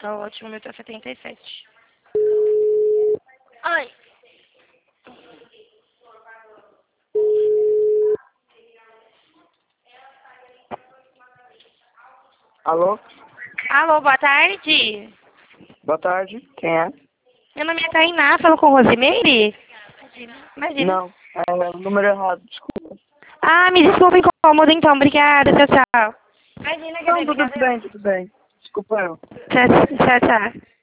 Clínica, o último minuto é 77. Ai. Alô? Alô, boa tarde. Boa tarde. Quem é? Meu nome é Tainá, falo com Rosimeire? Imagina. Não, é o número errado, desculpa. Ah, me desculpa o incômodo então, obrigada, tchau, tchau. Imagina que Não, tudo bem, tudo bem. Desculpa eu. Tchau, tchau, tchau.